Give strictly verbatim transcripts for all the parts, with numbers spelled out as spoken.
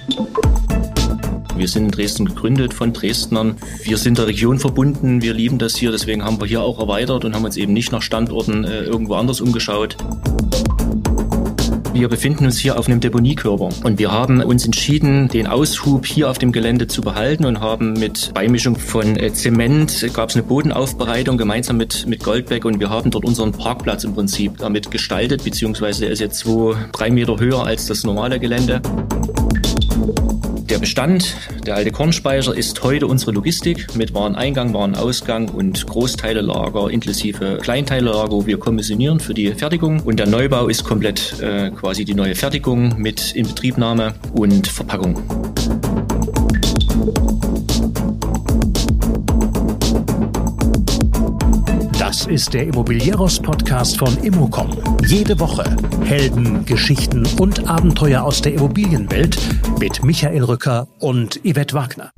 Wir sind in Dresden gegründet von Dresdnern. Wir sind der Region verbunden, wir lieben das hier, deswegen haben wir hier auch erweitert und haben uns eben nicht nach Standorten äh, irgendwo anders umgeschaut. Wir befinden uns hier auf einem Deponiekörper und wir haben uns entschieden, den Aushub hier auf dem Gelände zu behalten und haben mit Beimischung von äh, Zement, gab es eine Bodenaufbereitung gemeinsam mit, mit Goldbeck und wir haben dort unseren Parkplatz im Prinzip damit gestaltet, beziehungsweise der ist jetzt zwei, drei Meter höher als das normale Gelände. Der Bestand, der alte Kornspeicher, ist heute unsere Logistik mit Wareneingang, Warenausgang und Großteilelager inklusive Kleinteilelager, wo wir kommissionieren für die Fertigung. Und der Neubau ist komplett äh, quasi die neue Fertigung mit Inbetriebnahme und Verpackung. Das ist der Immobilieros-Podcast von Immocom. Jede Woche Helden, Geschichten und Abenteuer aus der Immobilienwelt mit Michael Rücker und Yvette Wagner.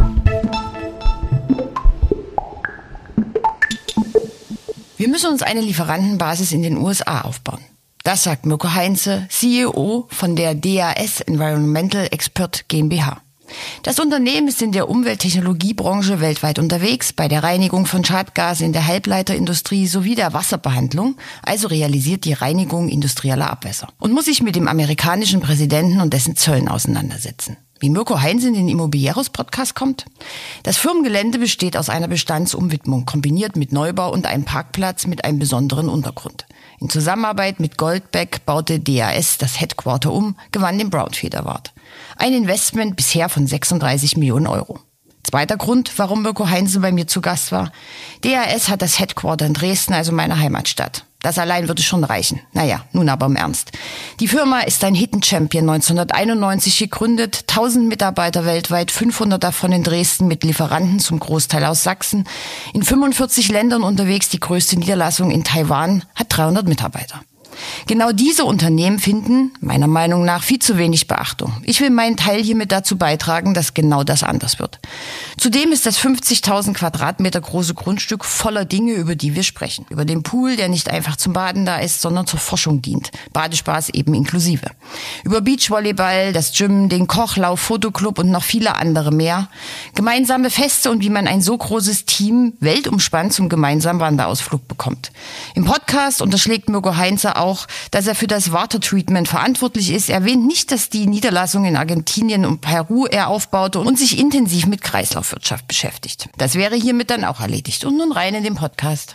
Wir müssen uns eine Lieferantenbasis in den U S A aufbauen. Das sagt Mirko Heinze, C E O von der D A S Environmental Expert GmbH. Das Unternehmen ist in der Umwelttechnologiebranche weltweit unterwegs, bei der Reinigung von Schadgasen in der Halbleiterindustrie sowie der Wasserbehandlung, also realisiert die Reinigung industrieller Abwässer und muss sich mit dem amerikanischen Präsidenten und dessen Zöllen auseinandersetzen. Wie Mirko Heinze in den Immobilieros-Podcast kommt? Das Firmengelände besteht aus einer Bestandsumwidmung, kombiniert mit Neubau und einem Parkplatz mit einem besonderen Untergrund. In Zusammenarbeit mit Goldbeck baute D A S das Headquarter um, gewann den Brownfield Award. Ein Investment bisher von sechsunddreißig Millionen Euro. Zweiter Grund, warum Mirko Heinze bei mir zu Gast war. D A S hat das Headquarter in Dresden, also meiner Heimatstadt. Das allein würde schon reichen. Naja, nun aber im Ernst. Die Firma ist ein Hidden Champion neunzehnhunderteinundneunzig gegründet, tausend Mitarbeiter weltweit, fünfhundert davon in Dresden mit Lieferanten zum Großteil aus Sachsen. In fünfundvierzig Ländern unterwegs, die größte Niederlassung in Taiwan hat dreihundert Mitarbeiter. Genau diese Unternehmen finden, meiner Meinung nach, viel zu wenig Beachtung. Ich will meinen Teil hiermit dazu beitragen, dass genau das anders wird. Zudem ist das fünfzigtausend Quadratmeter große Grundstück voller Dinge, über die wir sprechen. Über den Pool, der nicht einfach zum Baden da ist, sondern zur Forschung dient. Badespaß eben inklusive. Über Beachvolleyball, das Gym, den Kochlauf, Fotoclub und noch viele andere mehr. Gemeinsame Feste und wie man ein so großes Team weltumspannt zum gemeinsamen Wanderausflug bekommt. Im Podcast unterschlägt Mirko Heinze auch, dass er für das Water Treatment verantwortlich ist. Er erwähnt nicht, dass die Niederlassung in Argentinien und Peru er aufbaute und sich intensiv mit Kreislaufwirtschaft beschäftigt. Das wäre hiermit dann auch erledigt. Und nun rein in den Podcast.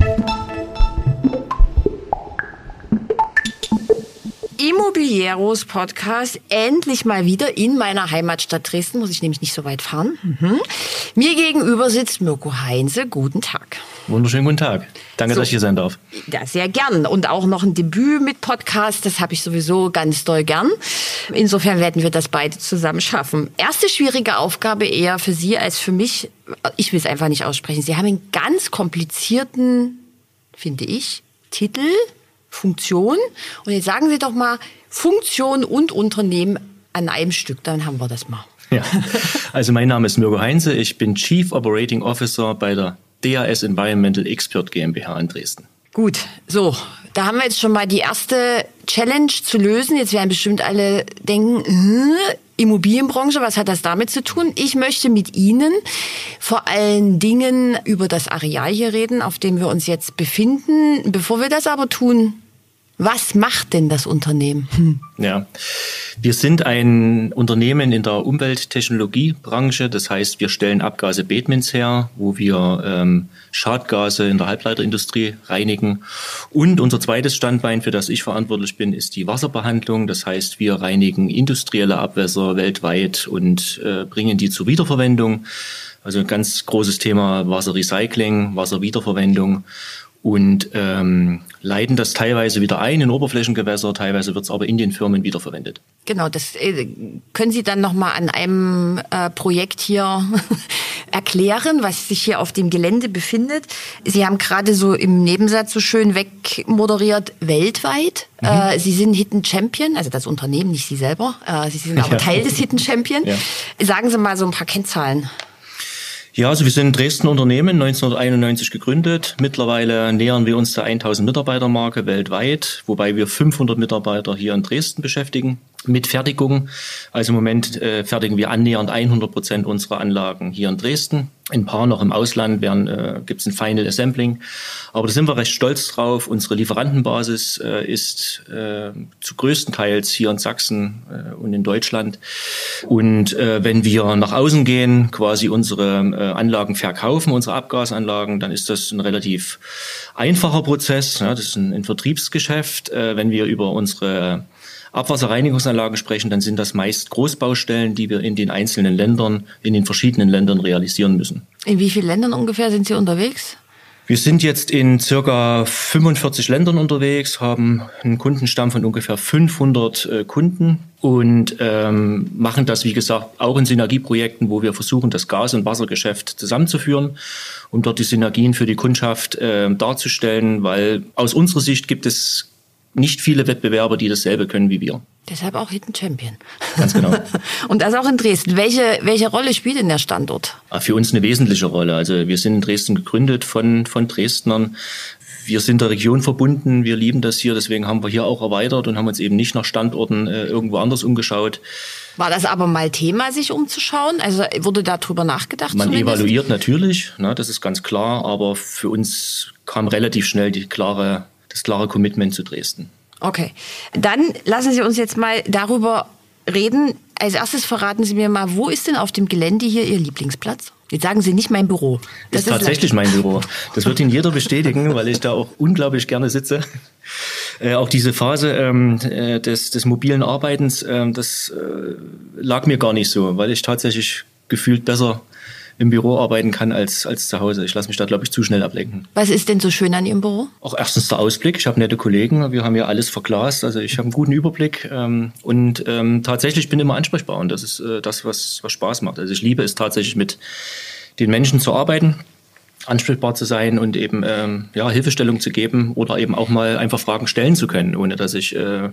Immobilieros Podcast, endlich mal wieder in meiner Heimatstadt Dresden, muss ich nämlich nicht so weit fahren. Mhm. Mir gegenüber sitzt Mirko Heinze. Guten Tag. Wunderschönen guten Tag. Danke, so, dass ich hier sein darf. Ja, sehr gern. Und auch noch ein Debüt mit Podcast, das habe ich sowieso ganz doll gern. Insofern werden wir das beide zusammen schaffen. Erste schwierige Aufgabe eher für Sie als für mich. Ich will es einfach nicht aussprechen. Sie haben einen ganz komplizierten, finde ich, Titel, Funktion. Und jetzt sagen Sie doch mal Funktion und Unternehmen an einem Stück. Dann haben wir das mal. Ja, also mein Name ist Mirko Heinze. Ich bin Chief Operating Officer bei der D A S Environmental Expert GmbH in Dresden. Gut, so, da haben wir jetzt schon mal die erste Challenge zu lösen. Jetzt werden bestimmt alle denken, äh, Immobilienbranche, was hat das damit zu tun? Ich möchte mit Ihnen vor allen Dingen über das Areal hier reden, auf dem wir uns jetzt befinden. Bevor wir das aber tun, was macht denn das Unternehmen? Hm. Ja, wir sind ein Unternehmen in der Umwelttechnologiebranche. Das heißt, wir stellen Abgase-Abatements her, wo wir ähm, Schadgase in der Halbleiterindustrie reinigen. Und unser zweites Standbein, für das ich verantwortlich bin, ist die Wasserbehandlung. Das heißt, wir reinigen industrielle Abwässer weltweit und äh, bringen die zur Wiederverwendung. Also ein ganz großes Thema Wasserrecycling, Wasserwiederverwendung. Und ähm, leiten das teilweise wieder ein in Oberflächengewässer, teilweise wird es aber in den Firmen wiederverwendet. Genau, das äh, können Sie dann nochmal an einem äh, Projekt hier erklären, was sich hier auf dem Gelände befindet. Sie haben gerade so im Nebensatz so schön wegmoderiert, weltweit. Mhm. Äh, Sie sind Hidden Champion, also das Unternehmen, nicht Sie selber. Äh, Sie sind aber ja Teil des Hidden Champion. Ja. Sagen Sie mal so ein paar Kennzahlen. Ja, also wir sind ein Dresdner Unternehmen, neunzehnhunderteinundneunzig gegründet. Mittlerweile nähern wir uns der tausend Mitarbeiter Marke weltweit, wobei wir fünfhundert Mitarbeiter hier in Dresden beschäftigen. mit Fertigung. Also im Moment äh, fertigen wir annähernd hundert Prozent unserer Anlagen hier in Dresden. Ein paar noch im Ausland werden, äh, gibt es ein Final Assembling. Aber da sind wir recht stolz drauf. Unsere Lieferantenbasis äh, ist äh, zu größtenteils hier in Sachsen äh, und in Deutschland. Und äh, wenn wir nach außen gehen, quasi unsere äh, Anlagen verkaufen, unsere Abgasanlagen, dann ist das ein relativ einfacher Prozess. Ja, das ist ein, ein Vertriebsgeschäft. Äh, wenn wir über unsere Abwasserreinigungsanlagen sprechen, dann sind das meist Großbaustellen, die wir in den einzelnen Ländern, in den verschiedenen Ländern realisieren müssen. In wie vielen Ländern ungefähr sind Sie unterwegs? Wir sind jetzt in circa fünfundvierzig Ländern unterwegs, haben einen Kundenstamm von ungefähr fünfhundert äh, Kunden und ähm, machen das, wie gesagt, auch in Synergieprojekten, wo wir versuchen, das Gas- und Wassergeschäft zusammenzuführen, um dort die Synergien für die Kundschaft äh, darzustellen, weil aus unserer Sicht gibt es nicht viele Wettbewerber, die dasselbe können wie wir. Deshalb auch Hidden Champion. Ganz genau. Und das auch in Dresden. Welche, welche Rolle spielt denn der Standort? Für uns eine wesentliche Rolle. Also wir sind in Dresden gegründet von, von Dresdnern. Wir sind der Region verbunden. Wir lieben das hier. Deswegen haben wir hier auch erweitert und haben uns eben nicht nach Standorten äh, irgendwo anders umgeschaut. War das aber mal Thema, sich umzuschauen? Also wurde darüber nachgedacht? Man zumindest? evaluiert natürlich, ne, das ist ganz klar. Aber für uns kam relativ schnell die klare das klare Commitment zu Dresden. Okay, dann lassen Sie uns jetzt mal darüber reden. Als erstes verraten Sie mir mal, wo ist denn auf dem Gelände hier Ihr Lieblingsplatz? Jetzt sagen Sie nicht mein Büro. Das ist tatsächlich mein Büro. Das wird Ihnen jeder bestätigen, weil ich da auch unglaublich gerne sitze. Äh, auch diese Phase ähm, des, des mobilen Arbeitens, äh, das äh, lag mir gar nicht so, weil ich tatsächlich gefühlt besser im Büro arbeiten kann als, als zu Hause. Ich lasse mich da, glaube ich, zu schnell ablenken. Was ist denn so schön an Ihrem Büro? Auch erstens der Ausblick. Ich habe nette Kollegen. Wir haben ja alles verglast. Also ich habe einen guten Überblick. Ähm, und ähm, tatsächlich bin ich immer ansprechbar. Und das ist äh, das, was, was Spaß macht. Also ich liebe es tatsächlich, mit den Menschen zu arbeiten, ansprechbar zu sein und eben ähm, ja, Hilfestellung zu geben oder eben auch mal einfach Fragen stellen zu können, ohne dass ich äh,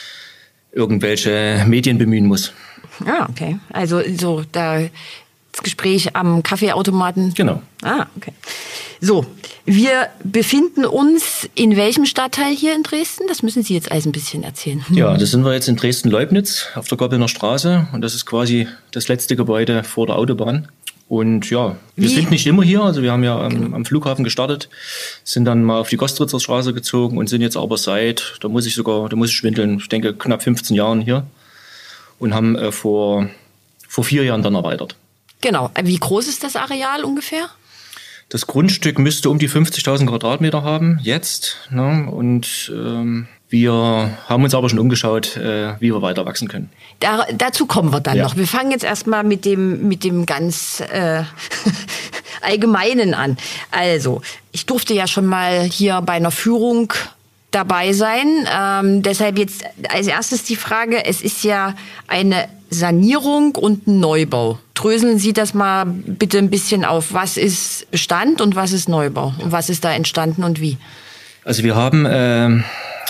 irgendwelche Medien bemühen muss. Ah, okay. Also so da... Gespräch am Kaffeeautomaten. Genau. Ah, okay. So, wir befinden uns in welchem Stadtteil hier in Dresden? Das müssen Sie jetzt alles ein bisschen erzählen. Ja, das sind wir jetzt in Dresden-Leubnitz auf der Goppelner Straße und das ist quasi das letzte Gebäude vor der Autobahn. Und ja, wir Wie? sind nicht immer hier, also wir haben ja am, genau. am Flughafen gestartet, sind dann mal auf die Gostritzer Straße gezogen und sind jetzt aber seit, da muss ich sogar, da muss ich schwindeln, ich denke knapp fünfzehn Jahren hier und haben äh, vor, vor vier Jahren dann erweitert. Genau. Wie groß ist das Areal ungefähr? Das Grundstück müsste um die fünfzigtausend Quadratmeter haben, jetzt. Ne? Und ähm, wir haben uns aber schon umgeschaut, äh, wie wir weiter wachsen können. Da, dazu kommen wir dann ja. noch. Wir fangen jetzt erstmal mit dem, mit dem ganz äh, Allgemeinen an. Also, ich durfte ja schon mal hier bei einer Führung dabei sein. Ähm, deshalb jetzt als erstes die Frage, es ist ja eine Sanierung und ein Neubau. Dröseln Sie das mal bitte ein bisschen auf. Was ist Bestand und was ist Neubau? Und was ist da entstanden und wie? Also wir haben äh,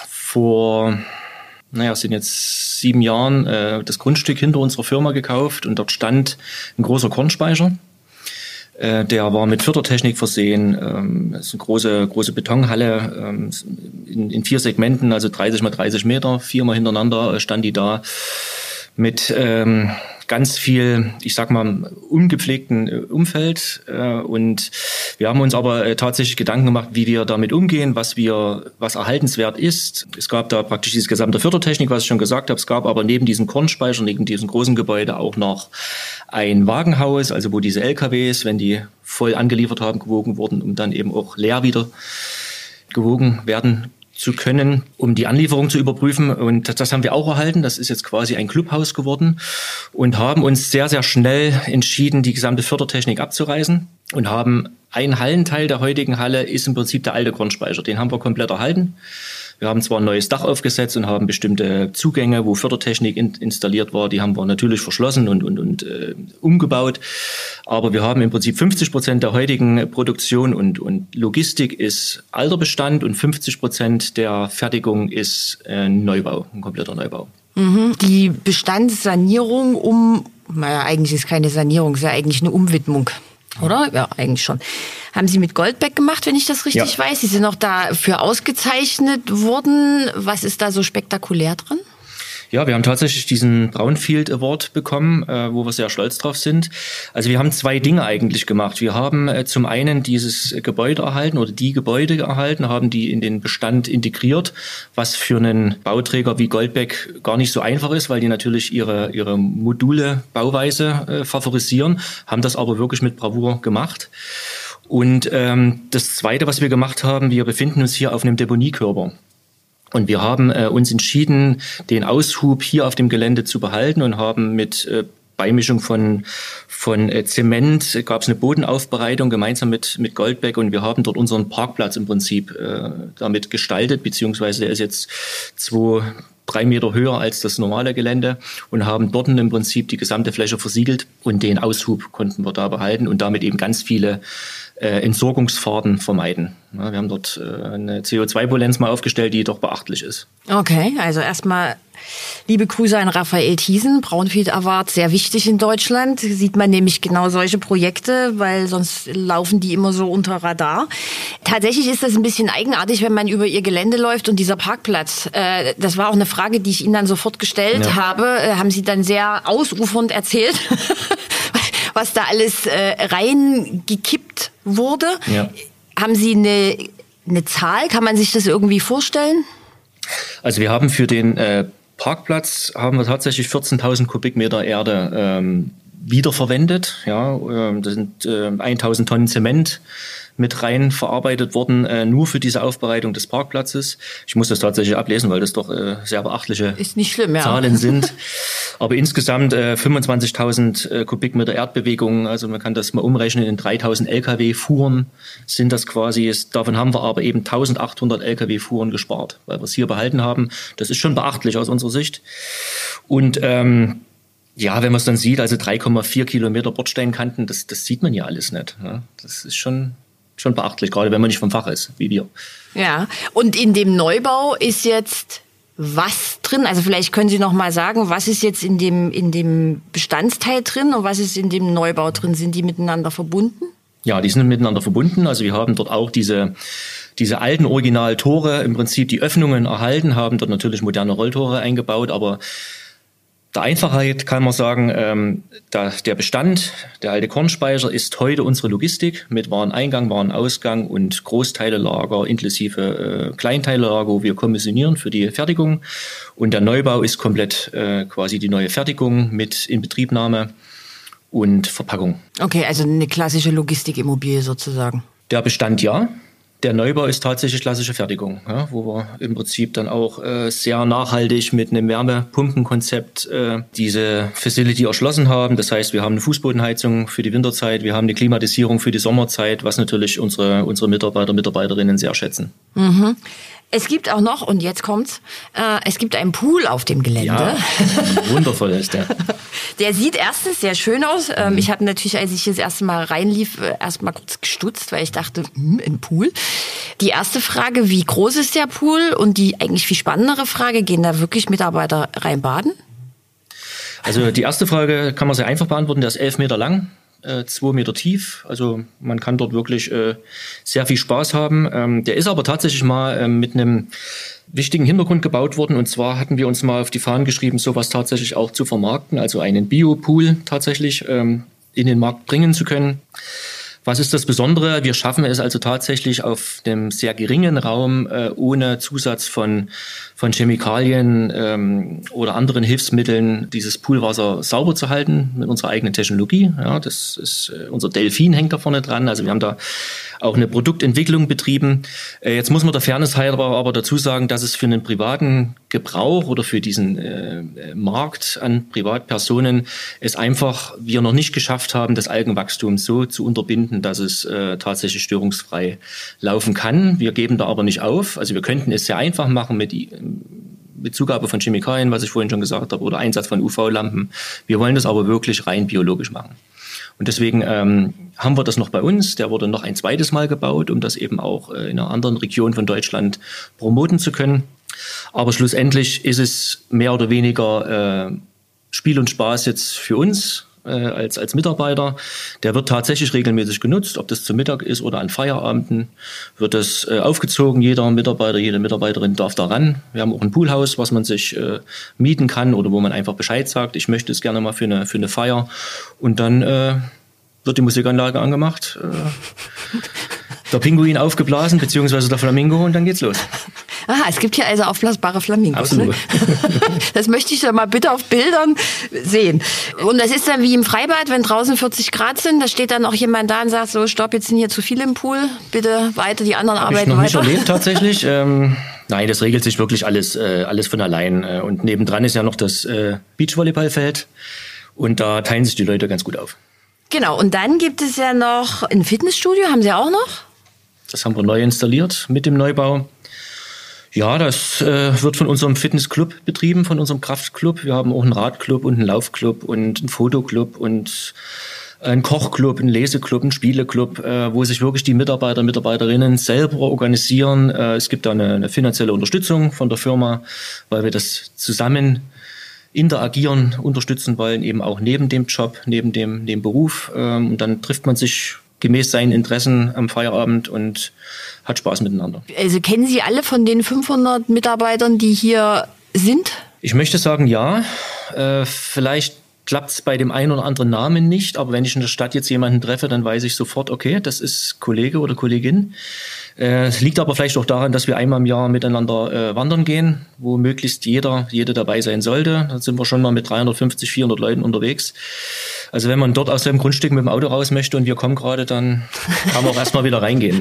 vor, naja, es sind jetzt sieben Jahren äh, das Grundstück hinter unserer Firma gekauft und dort stand ein großer Kornspeicher. Äh, der war mit Filtertechnik versehen. Ähm, das ist eine große, große Betonhalle ähm, in, in vier Segmenten, also dreißig mal dreißig Meter, viermal hintereinander äh, stand die da. Mit ähm, ganz viel, ich sag mal, ungepflegten äh, Umfeld. Äh, und wir haben uns aber äh, tatsächlich Gedanken gemacht, wie wir damit umgehen, was wir, was erhaltenswert ist. Es gab da praktisch diese gesamte Filtertechnik, was ich schon gesagt habe. Es gab aber neben diesem Kornspeicher, neben diesem großen Gebäude auch noch ein Wagenhaus, also wo diese L K Ws, wenn die voll angeliefert haben, gewogen wurden, um dann eben auch leer wieder gewogen werden zu können, um die Anlieferung zu überprüfen. Und das, das haben wir auch erhalten. Das ist jetzt quasi ein Clubhaus geworden und haben uns sehr, sehr schnell entschieden, die gesamte Fördertechnik abzureißen und haben ein Hallenteil der heutigen Halle ist im Prinzip der alte Kornspeicher. Den haben wir komplett erhalten. Wir haben zwar ein neues Dach aufgesetzt und haben bestimmte Zugänge, wo Fördertechnik in, installiert war, die haben wir natürlich verschlossen und, und, und äh, umgebaut. Aber wir haben im Prinzip fünfzig Prozent der heutigen Produktion und, und Logistik ist alter Bestand und fünfzig Prozent der Fertigung ist äh, Neubau, ein kompletter Neubau. Mhm. Die Bestandssanierung um, naja, eigentlich ist keine Sanierung, ist ja eigentlich eine Umwidmung. Oder? Ja, eigentlich schon. Haben Sie mit Goldbeck gemacht, wenn ich das richtig ja. weiß? Sie sind auch dafür ausgezeichnet worden. Was ist da so spektakulär dran? Ja, wir haben tatsächlich diesen Brownfield Award bekommen, äh, wo wir sehr stolz drauf sind. Also wir haben zwei Dinge eigentlich gemacht. Wir haben äh, zum einen dieses Gebäude erhalten oder die Gebäude erhalten, haben die in den Bestand integriert, was für einen Bauträger wie Goldbeck gar nicht so einfach ist, weil die natürlich ihre ihre Module Bauweise äh, favorisieren, haben das aber wirklich mit Bravour gemacht. Und ähm, das Zweite, was wir gemacht haben, wir befinden uns hier auf einem Deponiekörper. Und wir haben äh, uns entschieden, den Aushub hier auf dem Gelände zu behalten und haben mit äh, Beimischung von von äh, Zement, gab es eine Bodenaufbereitung gemeinsam mit mit Goldbeck und wir haben dort unseren Parkplatz im Prinzip äh, damit gestaltet, beziehungsweise der ist jetzt zwei, drei Meter höher als das normale Gelände und haben dort im Prinzip die gesamte Fläche versiegelt und den Aushub konnten wir da behalten und damit eben ganz viele äh, Entsorgungsfahrten vermeiden. Ja, wir haben dort äh, eine C O zwei Bilanz mal aufgestellt, die doch beachtlich ist. Okay, also erstmal liebe Grüße an Raphael Thiesen, Brownfield Award, sehr wichtig in Deutschland. Sieht man nämlich genau solche Projekte, weil sonst laufen die immer so unter Radar. Tatsächlich ist das ein bisschen eigenartig, wenn man über ihr Gelände läuft und dieser Parkplatz, äh, das war auch eine Frage, die ich Ihnen dann sofort gestellt ja. habe, äh, haben Sie dann sehr ausufernd erzählt, was da alles äh, reingekippt wurde. Ja. Haben Sie eine, eine Zahl? Kann man sich das irgendwie vorstellen? Also wir haben für den äh, Parkplatz haben wir tatsächlich vierzehntausend Kubikmeter Erde ähm, wiederverwendet. Ja, äh, das sind äh, tausend Tonnen Zement mit rein verarbeitet worden, äh, nur für diese Aufbereitung des Parkplatzes. Ich muss das tatsächlich ablesen, weil das doch äh, sehr beachtliche Ist nicht schlimm, ja. Zahlen sind. Aber insgesamt äh, fünfundzwanzigtausend äh, Kubikmeter Erdbewegung, also man kann das mal umrechnen, in dreitausend L K W-Fuhren sind das quasi. Davon haben wir aber eben eintausendachthundert L K W-Fuhren gespart, weil wir es hier behalten haben. Das ist schon beachtlich aus unserer Sicht. Und ähm, ja, wenn man es dann sieht, also drei Komma vier Kilometer Bordsteinkanten, das, das sieht man ja alles nicht. Ne? Das ist schon... schon beachtlich, gerade wenn man nicht vom Fach ist, wie wir. Ja, und in dem Neubau ist jetzt was drin? Also vielleicht können Sie noch mal sagen, was ist jetzt in dem, in dem Bestandteil drin und was ist in dem Neubau drin? Sind die miteinander verbunden? Ja, die sind miteinander verbunden. Also wir haben dort auch diese, diese alten Originaltore, im Prinzip die Öffnungen erhalten, haben dort natürlich moderne Rolltore eingebaut, aber der Einfachheit kann man sagen, ähm, da, der Bestand, der alte Kornspeicher ist heute unsere Logistik mit Wareneingang, Warenausgang und Großteilelager inklusive äh, Kleinteilelager, wo wir kommissionieren für die Fertigung. Und der Neubau ist komplett äh, quasi die neue Fertigung mit Inbetriebnahme und Verpackung. Okay, also eine klassische Logistikimmobilie sozusagen. Der Bestand ja. Der Neubau ist tatsächlich klassische Fertigung, ja, wo wir im Prinzip dann auch äh, sehr nachhaltig mit einem Wärmepumpenkonzept äh, diese Facility erschlossen haben. Das heißt, wir haben eine Fußbodenheizung für die Winterzeit, wir haben eine Klimatisierung für die Sommerzeit, was natürlich unsere, unsere Mitarbeiter, Mitarbeiterinnen sehr schätzen. Mhm. Es gibt auch noch, und jetzt kommt's, äh, es gibt einen Pool auf dem Gelände. Ja, wundervoll ist der. Der sieht erstens sehr schön aus. Ähm, mhm. Ich habe natürlich, als ich das erste Mal reinlief, äh, erst mal kurz gestutzt, weil ich dachte, hm, ein Pool. Die erste Frage, wie groß ist der Pool? Und die eigentlich viel spannendere Frage, gehen da wirklich Mitarbeiter rein baden? Also die erste Frage kann man sehr einfach beantworten, der ist elf Meter lang. Äh, zwei Meter tief, also man kann dort wirklich äh, sehr viel Spaß haben. Ähm, der ist aber tatsächlich mal äh, mit einem wichtigen Hintergrund gebaut worden, und zwar hatten wir uns mal auf die Fahnen geschrieben, sowas tatsächlich auch zu vermarkten, also einen Biopool tatsächlich ähm, in den Markt bringen zu können. Was ist das Besondere? Wir schaffen es also tatsächlich auf einem sehr geringen Raum äh, ohne Zusatz von von Chemikalien ähm, oder anderen Hilfsmitteln dieses Poolwasser sauber zu halten mit unserer eigenen Technologie. Ja, das ist äh, unser Delfin hängt da vorne dran. Also wir haben da auch eine Produktentwicklung betrieben. Äh, jetzt muss man der Fairness halber aber dazu sagen, dass es für einen privaten Gebrauch oder für diesen äh, Markt an Privatpersonen es einfach wir noch nicht geschafft haben, das Algenwachstum so zu unterbinden, dass es äh, tatsächlich störungsfrei laufen kann. Wir geben da aber nicht auf. Also wir könnten es sehr einfach machen mit, mit Zugabe von Chemikalien, was ich vorhin schon gesagt habe, oder Einsatz von U V-Lampen. Wir wollen das aber wirklich rein biologisch machen. Und deswegen ähm, haben wir das noch bei uns. Der wurde noch ein zweites Mal gebaut, um das eben auch äh, in einer anderen Region von Deutschland promoten zu können. Aber schlussendlich ist es mehr oder weniger äh, Spiel und Spaß jetzt für uns. äh, als, als Mitarbeiter. Der wird tatsächlich regelmäßig genutzt, ob das zum Mittag ist oder an Feierabenden, wird das äh, aufgezogen. Jeder Mitarbeiter, jede Mitarbeiterin darf da ran. Wir haben auch ein Poolhaus, was man sich äh, mieten kann oder wo man einfach Bescheid sagt, ich möchte es gerne mal für eine, für eine Feier. Und dann äh, wird die Musikanlage angemacht, äh, der Pinguin aufgeblasen, beziehungsweise der Flamingo, und dann geht's los. Aha, es gibt hier also aufblasbare Flamingos. Absolut. Ne? Das möchte ich dann mal bitte auf Bildern sehen. Und das ist dann wie im Freibad, wenn draußen vierzig Grad sind, da steht dann auch jemand da und sagt, so, stopp, jetzt sind hier zu viele im Pool, bitte weiter, die anderen Hab arbeiten ich noch weiter. nicht erlebt tatsächlich. ähm, nein, das regelt sich wirklich alles, äh, alles von allein. Und nebendran ist ja noch das äh, Beachvolleyballfeld, und da teilen sich die Leute ganz gut auf. Genau, und dann gibt es ja noch ein Fitnessstudio, haben Sie auch noch? Das haben wir neu installiert mit dem Neubau. Ja, das äh, wird von unserem Fitnessclub betrieben, von unserem Kraftclub. Wir haben auch einen Radclub und einen Laufclub und einen Fotoclub und einen Kochclub, einen Leseclub, einen Spieleclub, äh, wo sich wirklich die Mitarbeiter, Mitarbeiterinnen selber organisieren. Äh, es gibt da eine, eine finanzielle Unterstützung von der Firma, weil wir das zusammen interagieren, unterstützen wollen, eben auch neben dem Job, neben dem, dem Beruf. Ähm, und dann trifft man sich gemäß seinen Interessen am Feierabend und hat Spaß miteinander. Also kennen Sie alle von den fünfhundert Mitarbeitern, die hier sind? Ich möchte sagen, ja. Äh, vielleicht klappt es bei dem einen oder anderen Namen nicht, aber wenn ich in der Stadt jetzt jemanden treffe, dann weiß ich sofort, okay, das ist Kollege oder Kollegin. Es liegt aber vielleicht auch daran, dass wir einmal im Jahr miteinander äh, wandern gehen, wo möglichst jeder, jede dabei sein sollte. Da sind wir schon mal mit dreihundertfünfzig, vierhundert Leuten unterwegs. Also wenn man dort aus seinem Grundstück mit dem Auto raus möchte und wir kommen gerade, dann kann man auch erstmal wieder reingehen.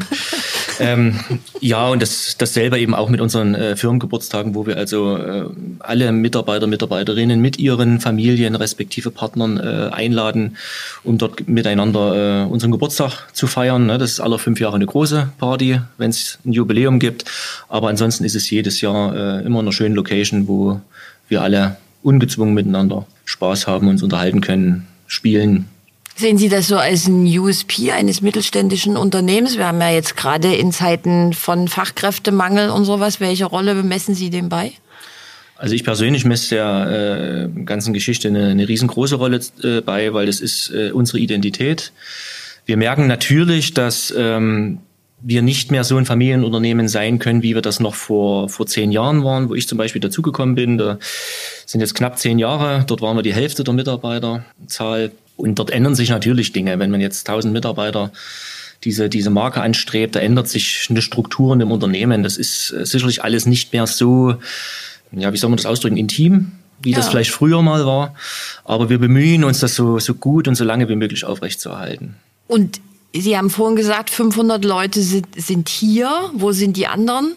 Ähm, ja, und das, dasselbe eben auch mit unseren äh, Firmengeburtstagen, wo wir also äh, alle Mitarbeiter, Mitarbeiterinnen mit ihren Familien, respektive Partnern äh, einladen, um dort miteinander äh, unseren Geburtstag zu feiern. Ne? Das ist alle fünf Jahre eine große Party, wenn es ein Jubiläum gibt. Aber ansonsten ist es jedes Jahr äh, immer in einer schönen Location, wo wir alle ungezwungen miteinander Spaß haben, uns unterhalten können, spielen. Sehen Sie das so als ein U S P eines mittelständischen Unternehmens? Wir haben ja jetzt gerade in Zeiten von Fachkräftemangel und sowas. Welche Rolle bemessen Sie dem bei? Also ich persönlich messe der äh, ganzen Geschichte eine, eine riesengroße Rolle äh, bei, weil das ist äh, unsere Identität. Wir merken natürlich, dass ähm, wir nicht mehr so ein Familienunternehmen sein können, wie wir das noch vor vor zehn Jahren waren, wo ich zum Beispiel dazugekommen bin. Da sind jetzt knapp zehn Jahre. Dort waren wir die Hälfte der Mitarbeiterzahl. Und dort ändern sich natürlich Dinge. Wenn man jetzt tausend Mitarbeiter diese diese Marke anstrebt, da ändert sich eine Struktur in dem Unternehmen. Das ist äh, sicherlich alles nicht mehr so, ja, wie soll man das ausdrücken, intim, wie ja. das vielleicht früher mal war. Aber wir bemühen uns, das so so gut und so lange wie möglich aufrechtzuerhalten. Und Sie haben vorhin gesagt, fünfhundert Leute sind, sind hier. Wo sind die anderen?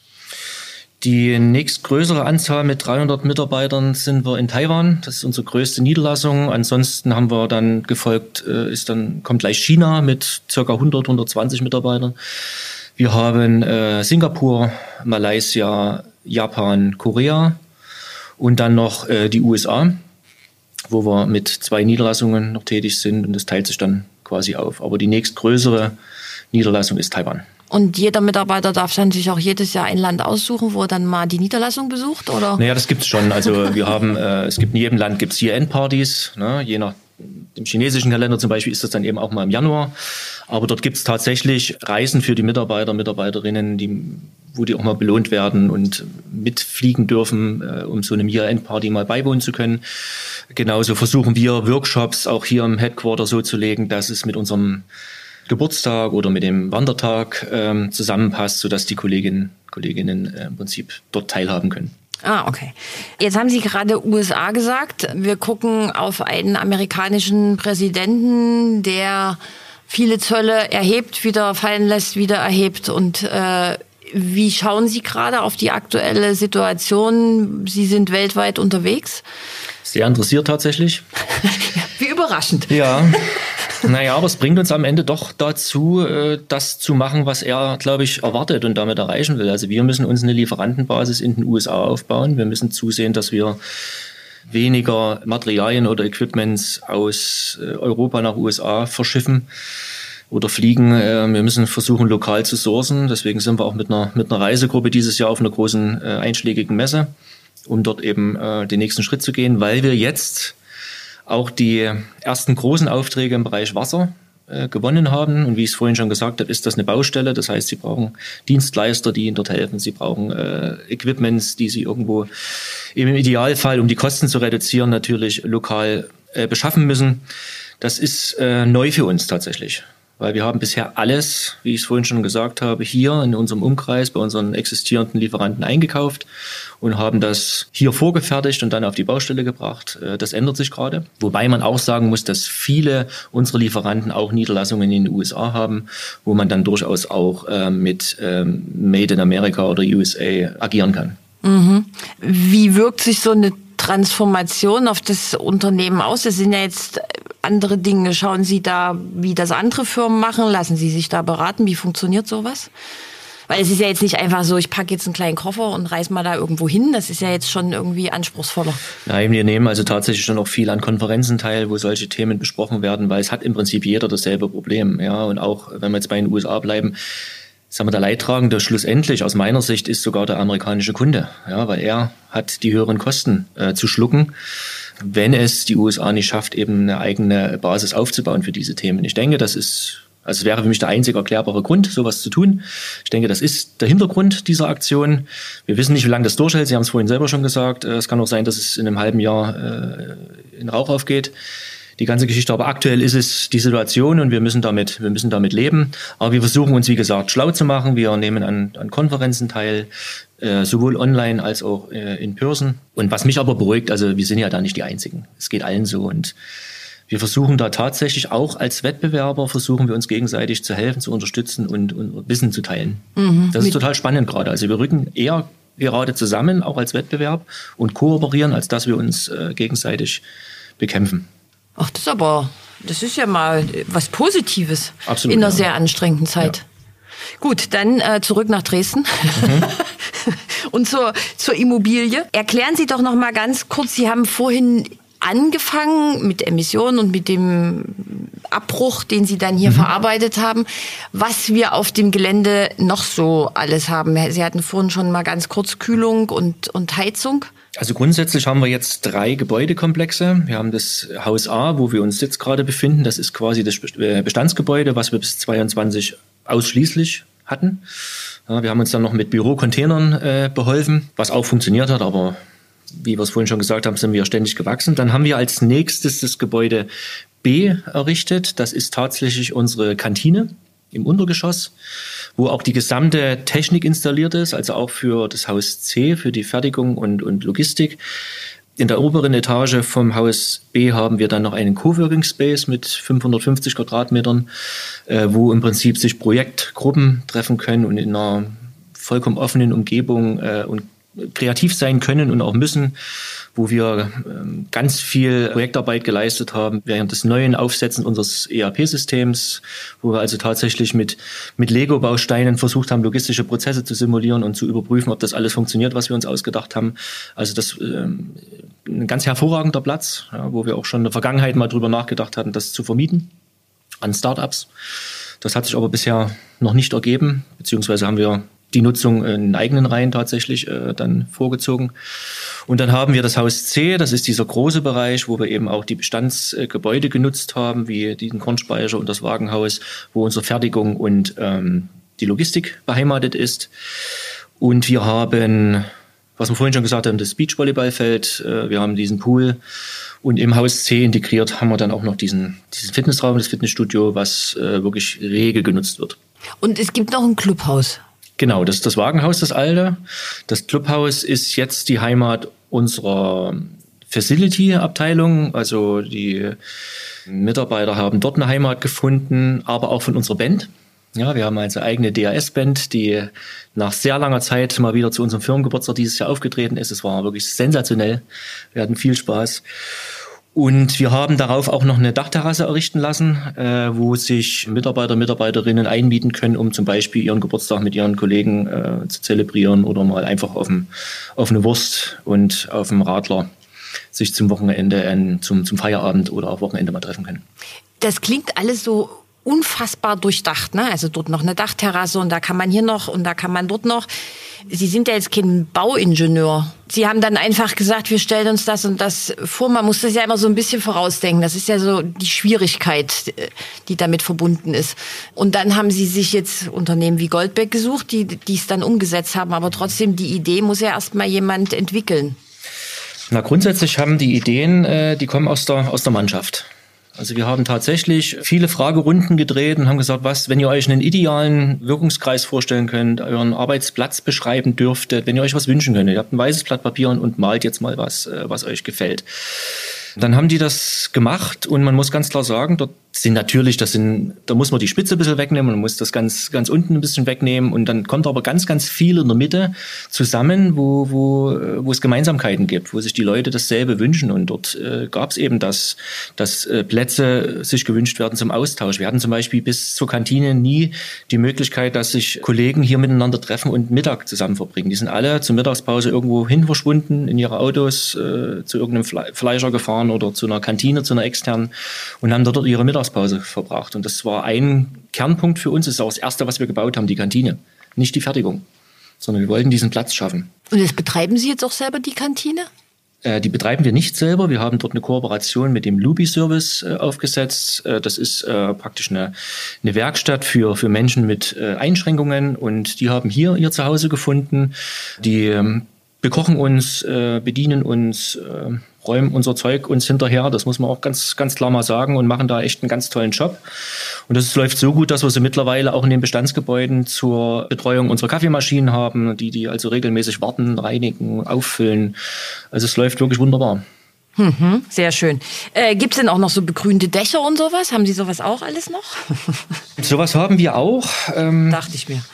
Die nächstgrößere Anzahl mit dreihundert Mitarbeitern sind wir in Taiwan. Das ist unsere größte Niederlassung. Ansonsten haben wir dann gefolgt, ist dann kommt gleich China mit circa hundert, hundertzwanzig Mitarbeitern. Wir haben äh, Singapur, Malaysia, Japan, Korea und dann noch äh, die U S A, wo wir mit zwei Niederlassungen noch tätig sind, und das teilt sich dann quasi auf. Aber die nächstgrößere Niederlassung ist Taiwan. Und jeder Mitarbeiter darf dann sich auch jedes Jahr ein Land aussuchen, wo er dann mal die Niederlassung besucht, oder? Naja, das gibt's schon. Also wir haben, äh, es gibt in jedem Land gibt's Year-End-Partys, ne? Je nach dem chinesischen Kalender zum Beispiel ist das dann eben auch mal im Januar. Aber dort gibt's tatsächlich Reisen für die Mitarbeiter, Mitarbeiterinnen, die, wo die auch mal belohnt werden und mitfliegen dürfen, äh, um so einem Year-End-Party mal beiwohnen zu können. Genauso versuchen wir, Workshops auch hier im Headquarter so zu legen, dass es mit unserem Geburtstag oder mit dem Wandertag ähm, zusammenpasst, sodass die Kolleginnen Kolleginnen äh, im Prinzip dort teilhaben können. Ah, okay. Jetzt haben Sie gerade U S A gesagt. Wir gucken auf einen amerikanischen Präsidenten, der viele Zölle erhebt, wieder fallen lässt, wieder erhebt. Und äh, wie schauen Sie gerade auf die aktuelle Situation? Sie sind weltweit unterwegs. Sehr interessiert tatsächlich. Wie überraschend. Ja. Naja, aber es bringt uns am Ende doch dazu, das zu machen, was er, glaube ich, erwartet und damit erreichen will. Also wir müssen uns eine Lieferantenbasis in den U S A aufbauen. Wir müssen zusehen, dass wir weniger Materialien oder Equipments aus Europa nach U S A verschiffen oder fliegen. Wir müssen versuchen, lokal zu sourcen. Deswegen sind wir auch mit einer, mit einer Reisegruppe dieses Jahr auf einer großen einschlägigen Messe, um dort eben den nächsten Schritt zu gehen, weil wir jetzt auch die ersten großen Aufträge im Bereich Wasser äh, gewonnen haben. Und wie ich es vorhin schon gesagt habe, ist das eine Baustelle. Das heißt, sie brauchen Dienstleister, die ihnen dort helfen. Sie brauchen äh, Equipments, die sie irgendwo im Idealfall, um die Kosten zu reduzieren, natürlich lokal äh, beschaffen müssen. Das ist äh, neu für uns tatsächlich. Weil wir haben bisher alles, wie ich es vorhin schon gesagt habe, hier in unserem Umkreis bei unseren existierenden Lieferanten eingekauft und haben das hier vorgefertigt und dann auf die Baustelle gebracht. Das ändert sich gerade. Wobei man auch sagen muss, dass viele unserer Lieferanten auch Niederlassungen in den U S A haben, wo man dann durchaus auch äh, mit ähm, Made in America oder U S A agieren kann. Mhm. Wie wirkt sich so eine Transformation auf das Unternehmen aus? Das sind ja jetzt andere Dinge. Schauen Sie da, wie das andere Firmen machen? Lassen Sie sich da beraten? Wie funktioniert sowas? Weil es ist ja jetzt nicht einfach so, ich packe jetzt einen kleinen Koffer und reise mal da irgendwo hin. Das ist ja jetzt schon irgendwie anspruchsvoller. Nein, wir nehmen also tatsächlich schon auch viel an Konferenzen teil, wo solche Themen besprochen werden, weil es hat im Prinzip jeder dasselbe Problem. Ja, und auch wenn wir jetzt bei den U S A bleiben, sagen wir, der Leidtragende schlussendlich aus meiner Sicht ist sogar der amerikanische Kunde, ja, weil er hat die höheren Kosten äh, zu schlucken, wenn es die U S A nicht schafft, eben eine eigene Basis aufzubauen für diese Themen. Ich denke, das ist, also es wäre für mich der einzige erklärbare Grund, sowas zu tun. Ich denke, das ist der Hintergrund dieser Aktion. Wir wissen nicht, wie lange das durchhält. Sie haben es vorhin selber schon gesagt. Es kann auch sein, dass es in einem halben Jahr äh, in Rauch aufgeht, die ganze Geschichte. Aber aktuell ist es die Situation und wir müssen damit, wir müssen damit leben. Aber wir versuchen uns, wie gesagt, schlau zu machen. Wir nehmen an, an Konferenzen teil, äh, sowohl online als auch äh, in person. Und was mich aber beruhigt, also wir sind ja da nicht die Einzigen. Es geht allen so und wir versuchen da tatsächlich auch als Wettbewerber, versuchen wir uns gegenseitig zu helfen, zu unterstützen und, und Wissen zu teilen. Mhm, das ist total spannend gerade. Also wir rücken eher gerade zusammen, auch als Wettbewerb und kooperieren, als dass wir uns äh, gegenseitig bekämpfen. Ach, das ist aber, das ist ja mal was Positives. Absolut, in einer ja. sehr anstrengenden Zeit. Ja. Gut, dann äh, zurück nach Dresden mhm. und zur, zur Immobilie. Erklären Sie doch noch mal ganz kurz, Sie haben vorhin angefangen mit Emissionen und mit dem Abbruch, den Sie dann hier mhm. verarbeitet haben, was wir auf dem Gelände noch so alles haben. Sie hatten vorhin schon mal ganz kurz Kühlung und, und Heizung. Also grundsätzlich haben wir jetzt drei Gebäudekomplexe. Wir haben das Haus A, wo wir uns jetzt gerade befinden. Das ist quasi das Bestandsgebäude, was wir bis zweiundzwanzig ausschließlich hatten. Ja, wir haben uns dann noch mit Bürocontainern äh, beholfen, was auch funktioniert hat, aber wie wir es vorhin schon gesagt haben, sind wir ständig gewachsen. Dann haben wir als nächstes das Gebäude B errichtet. Das ist tatsächlich unsere Kantine im Untergeschoss, wo auch die gesamte Technik installiert ist, also auch für das Haus C, für die Fertigung und, und Logistik. In der oberen Etage vom Haus B haben wir dann noch einen Coworking Space mit fünfhundertfünfzig Quadratmetern, äh, wo im Prinzip sich Projektgruppen treffen können und in einer vollkommen offenen Umgebung äh, und kreativ sein können und auch müssen, wo wir ähm, ganz viel Projektarbeit geleistet haben während des neuen Aufsetzens unseres E R P-Systems, wo wir also tatsächlich mit, mit Lego-Bausteinen versucht haben, logistische Prozesse zu simulieren und zu überprüfen, ob das alles funktioniert, was wir uns ausgedacht haben. Also das ähm, ein ganz hervorragender Platz, ja, wo wir auch schon in der Vergangenheit mal drüber nachgedacht hatten, das zu vermieten an Startups. Das hat sich aber bisher noch nicht ergeben, beziehungsweise haben wir die Nutzung in eigenen Reihen tatsächlich äh, dann vorgezogen. Und dann haben wir das Haus C, das ist dieser große Bereich, wo wir eben auch die Bestandsgebäude genutzt haben, wie den Kornspeicher und das Wagenhaus, wo unsere Fertigung und ähm, die Logistik beheimatet ist. Und wir haben, was wir vorhin schon gesagt haben, das Beachvolleyballfeld, äh, wir haben diesen Pool und im Haus C integriert haben wir dann auch noch diesen, diesen Fitnessraum, das Fitnessstudio, was äh, wirklich rege genutzt wird. Und es gibt noch ein Clubhaus. Genau, das ist das Wagenhaus, das alte. Das Clubhaus ist jetzt die Heimat unserer Facility-Abteilung. Also die Mitarbeiter haben dort eine Heimat gefunden, aber auch von unserer Band. Ja, wir haben also eigene D A S-Band, die nach sehr langer Zeit mal wieder zu unserem Firmengeburtstag dieses Jahr aufgetreten ist. Es war wirklich sensationell. Wir hatten viel Spaß. Und wir haben darauf auch noch eine Dachterrasse errichten lassen, äh, wo sich Mitarbeiter, Mitarbeiterinnen einmieten können, um zum Beispiel ihren Geburtstag mit ihren Kollegen äh, zu zelebrieren oder mal einfach auf, dem, auf eine Wurst und auf dem Radler sich zum Wochenende, äh, zum, zum Feierabend oder auch Wochenende mal treffen können. Das klingt alles so unfassbar durchdacht, ne? Also dort noch eine Dachterrasse und da kann man hier noch und da kann man dort noch. Sie sind ja jetzt kein Bauingenieur. Sie haben dann einfach gesagt, wir stellen uns das und das vor. Man muss das ja immer so ein bisschen vorausdenken. Das ist ja so die Schwierigkeit, die damit verbunden ist. Und dann haben Sie sich jetzt Unternehmen wie Goldbeck gesucht, die die es dann umgesetzt haben. Aber trotzdem, die Idee muss ja erst mal jemand entwickeln. Na, grundsätzlich haben die Ideen, äh, die kommen aus der, aus der Mannschaft. Also wir haben tatsächlich viele Fragerunden gedreht und haben gesagt, was, wenn ihr euch einen idealen Wirkungskreis vorstellen könnt, euren Arbeitsplatz beschreiben dürftet, wenn ihr euch was wünschen könnt. Ihr habt ein weißes Blatt Papier und, und malt jetzt mal was, was euch gefällt. Dann haben die das gemacht und man muss ganz klar sagen, dort sind natürlich, das sind, da muss man die Spitze ein bisschen wegnehmen, man muss das ganz, ganz unten ein bisschen wegnehmen und dann kommt aber ganz, ganz viel in der Mitte zusammen, wo, wo, wo es Gemeinsamkeiten gibt, wo sich die Leute dasselbe wünschen und dort äh, gab es eben das, dass äh, Plätze sich gewünscht werden zum Austausch. Wir hatten zum Beispiel bis zur Kantine nie die Möglichkeit, dass sich Kollegen hier miteinander treffen und Mittag zusammen verbringen. Die sind alle zur Mittagspause irgendwo hin verschwunden, in ihre Autos äh, zu irgendeinem Fle- Fleischer gefahren oder zu einer Kantine, zu einer externen und haben dort ihre Mittagspause verbracht. Und das war ein Kernpunkt für uns. Das ist auch das Erste, was wir gebaut haben, die Kantine. Nicht die Fertigung, sondern wir wollten diesen Platz schaffen. Und jetzt betreiben Sie jetzt auch selber die Kantine? Äh, die betreiben wir nicht selber. Wir haben dort eine Kooperation mit dem Lubi-Service äh, aufgesetzt. Äh, das ist äh, praktisch eine, eine Werkstatt für, für Menschen mit äh, Einschränkungen. Und die haben hier ihr Zuhause gefunden. Die ähm, bekochen uns, äh, bedienen uns, äh, räumen unser Zeug uns hinterher, das muss man auch ganz ganz klar mal sagen und machen da echt einen ganz tollen Job. Und das läuft so gut, dass wir sie mittlerweile auch in den Bestandsgebäuden zur Betreuung unserer Kaffeemaschinen haben, die die also regelmäßig warten, reinigen, auffüllen. Also es läuft wirklich wunderbar. Mhm, sehr schön. Äh, gibt es denn auch noch so begrünte Dächer und sowas? Haben Sie sowas auch alles noch? Sowas haben wir auch. Ähm Dachte ich mir.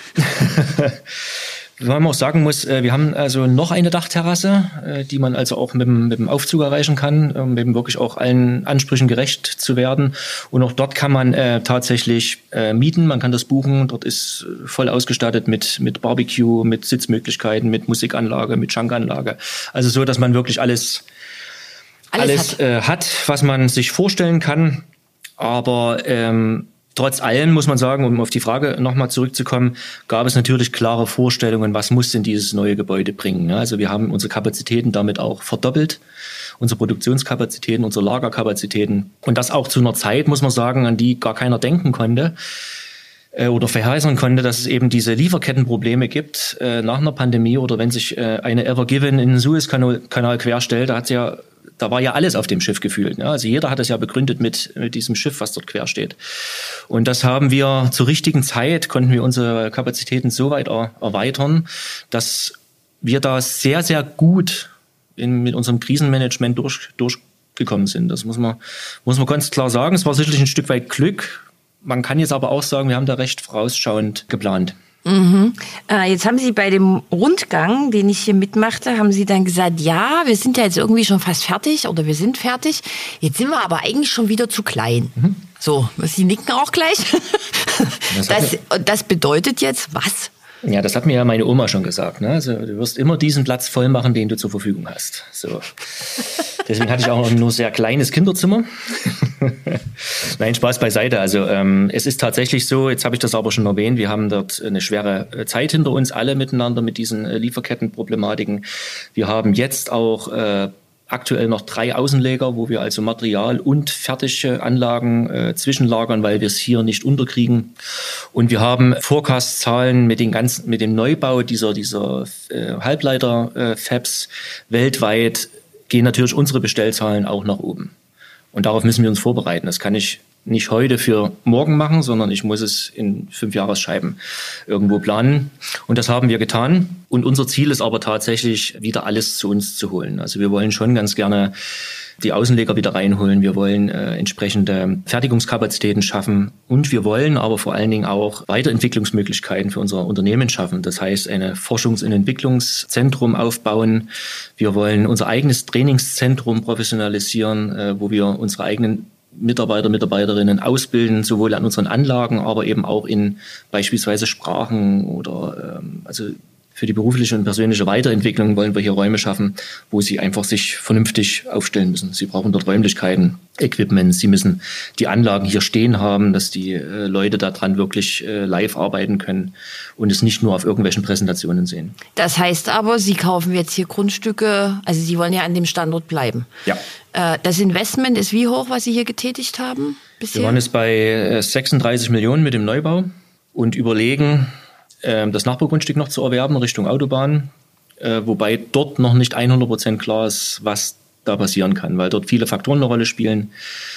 Weil man auch sagen muss, wir haben also noch eine Dachterrasse, die man also auch mit dem, mit dem Aufzug erreichen kann, um eben wirklich auch allen Ansprüchen gerecht zu werden. Und auch dort kann man äh, tatsächlich äh, mieten, man kann das buchen. Dort ist voll ausgestattet mit, mit Barbecue, mit Sitzmöglichkeiten, mit Musikanlage, mit Schankanlage. Also so, dass man wirklich alles, alles, alles hat. Äh, hat, was man sich vorstellen kann. Aber ähm, trotz allem muss man sagen, um auf die Frage nochmal zurückzukommen, gab es natürlich klare Vorstellungen, was muss denn dieses neue Gebäude bringen. Also wir haben unsere Kapazitäten damit auch verdoppelt, unsere Produktionskapazitäten, unsere Lagerkapazitäten. Und das auch zu einer Zeit, muss man sagen, an die gar keiner denken konnte äh, oder verheißen konnte, dass es eben diese Lieferkettenprobleme gibt äh, nach einer Pandemie oder wenn sich äh, eine Ever Given in den Suezkanal querstellt, da hat's ja Da war ja alles auf dem Schiff gefühlt. Ne? Also jeder hat es ja begründet mit, mit diesem Schiff, was dort quer steht. Und das haben wir zur richtigen Zeit, konnten wir unsere Kapazitäten so weit er, erweitern, dass wir da sehr, sehr gut in, mit unserem Krisenmanagement durch, durchgekommen sind. Das muss man, muss man ganz klar sagen. Es war sicherlich ein Stück weit Glück. Man kann jetzt aber auch sagen, wir haben da recht vorausschauend geplant. Mhm. Äh, jetzt haben Sie bei dem Rundgang, den ich hier mitmachte, haben Sie dann gesagt, ja, wir sind ja jetzt irgendwie schon fast fertig oder wir sind fertig. Jetzt sind wir aber eigentlich schon wieder zu klein. Mhm. So, Sie nicken auch gleich. Das, das, das bedeutet jetzt was? Ja, das hat mir ja meine Oma schon gesagt. Ne? Also, du wirst immer diesen Platz voll machen, den du zur Verfügung hast. So. Deswegen hatte ich auch nur ein sehr kleines Kinderzimmer. Nein, Spaß beiseite. Also ähm, es ist tatsächlich so, jetzt habe ich das aber schon erwähnt, wir haben dort eine schwere Zeit hinter uns, alle miteinander mit diesen äh, Lieferkettenproblematiken. Wir haben jetzt auch äh, aktuell noch drei Außenlager, wo wir also Material und fertige Anlagen äh, zwischenlagern, weil wir es hier nicht unterkriegen. Und wir haben Forecast-Zahlen mit den ganzen, mit dem Neubau dieser dieser äh, Halbleiter-Fabs weltweit gehen natürlich unsere Bestellzahlen auch nach oben. Und darauf müssen wir uns vorbereiten. Das kann ich nicht heute für morgen machen, sondern ich muss es in fünf Jahresscheiben irgendwo planen. Und das haben wir getan. Und unser Ziel ist aber tatsächlich, wieder alles zu uns zu holen. Also wir wollen schon ganz gerne die Außenleger wieder reinholen. Wir wollen äh, entsprechende Fertigungskapazitäten schaffen. Und wir wollen aber vor allen Dingen auch Weiterentwicklungsmöglichkeiten für unser Unternehmen schaffen. Das heißt, ein Forschungs- und Entwicklungszentrum aufbauen. Wir wollen unser eigenes Trainingszentrum professionalisieren, äh, wo wir unsere eigenen Mitarbeiter, Mitarbeiterinnen ausbilden, sowohl an unseren Anlagen, aber eben auch in beispielsweise Sprachen oder ähm, also für die berufliche und persönliche Weiterentwicklung wollen wir hier Räume schaffen, wo sie einfach sich vernünftig aufstellen müssen. Sie brauchen dort Räumlichkeiten, Equipment, sie müssen die Anlagen hier stehen haben, dass die äh, Leute daran wirklich äh, live arbeiten können und es nicht nur auf irgendwelchen Präsentationen sehen. Das heißt aber, Sie kaufen jetzt hier Grundstücke, also Sie wollen ja an dem Standort bleiben. Ja. Äh, das Investment ist wie hoch, was Sie hier getätigt haben bisher? Wir waren jetzt bei sechsunddreißig Millionen mit dem Neubau und überlegen, das Nachbargrundstück noch zu erwerben Richtung Autobahn, äh, wobei dort noch nicht hundert Prozent klar ist, was da passieren kann, weil dort viele Faktoren eine Rolle spielen.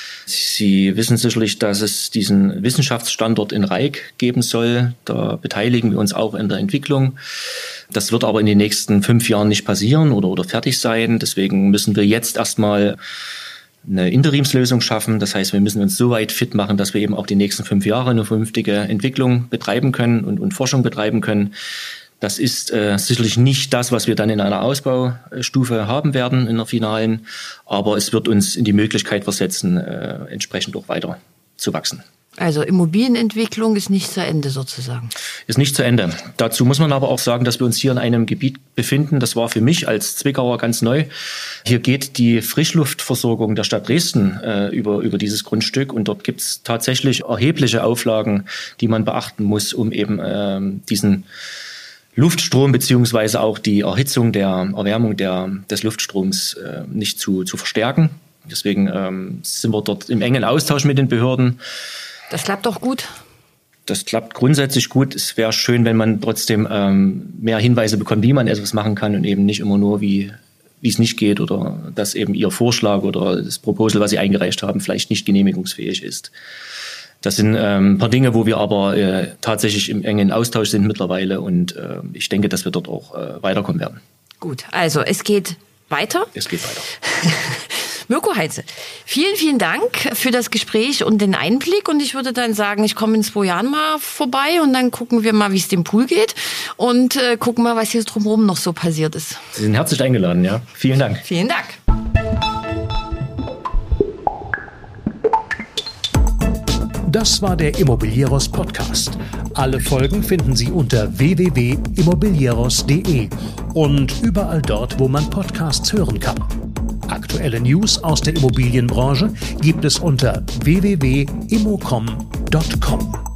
Sie wissen sicherlich, dass es diesen Wissenschaftsstandort in Reik geben soll. Da beteiligen wir uns auch in der Entwicklung. Das wird aber in den nächsten fünf Jahren nicht passieren oder, oder fertig sein. Deswegen müssen wir jetzt erstmal eine Interimslösung schaffen. Das heißt, wir müssen uns so weit fit machen, dass wir eben auch die nächsten fünf Jahre eine vernünftige Entwicklung betreiben können und, und Forschung betreiben können. Das ist äh, sicherlich nicht das, was wir dann in einer Ausbaustufe haben werden in der finalen, aber es wird uns in die Möglichkeit versetzen, äh, entsprechend auch weiter zu wachsen. Also Immobilienentwicklung ist nicht zu Ende sozusagen. Ist nicht zu Ende. Dazu muss man aber auch sagen, dass wir uns hier in einem Gebiet befinden. Das war für mich als Zwickauer ganz neu. Hier geht die Frischluftversorgung der Stadt Dresden äh, über, über dieses Grundstück. Und dort gibt es tatsächlich erhebliche Auflagen, die man beachten muss, um eben äh, diesen Luftstrom beziehungsweise auch die Erhitzung der Erwärmung der, des Luftstroms äh, nicht zu, zu verstärken. Deswegen ähm, sind wir dort im engen Austausch mit den Behörden. Das klappt doch gut. Das klappt grundsätzlich gut. Es wäre schön, wenn man trotzdem ähm, mehr Hinweise bekommt, wie man etwas machen kann und eben nicht immer nur, wie wie es nicht geht oder dass eben Ihr Vorschlag oder das Proposal, was Sie eingereicht haben, vielleicht nicht genehmigungsfähig ist. Das sind ähm, ein paar Dinge, wo wir aber äh, tatsächlich im engen Austausch sind mittlerweile und äh, ich denke, dass wir dort auch äh, weiterkommen werden. Gut, also es geht weiter. Es geht weiter. Mirko Heinze, vielen, vielen Dank für das Gespräch und den Einblick. Und ich würde dann sagen, ich komme in zwei Jahren mal vorbei und dann gucken wir mal, wie es dem Pool geht und äh, gucken mal, was hier drumherum noch so passiert ist. Sie sind herzlich eingeladen, ja. Vielen Dank. Vielen Dank. Das war der Immobilieros Podcast. Alle Folgen finden Sie unter w w w punkt immobilieros punkt de und überall dort, wo man Podcasts hören kann. Aktuelle News aus der Immobilienbranche gibt es unter w w w punkt immocom punkt com.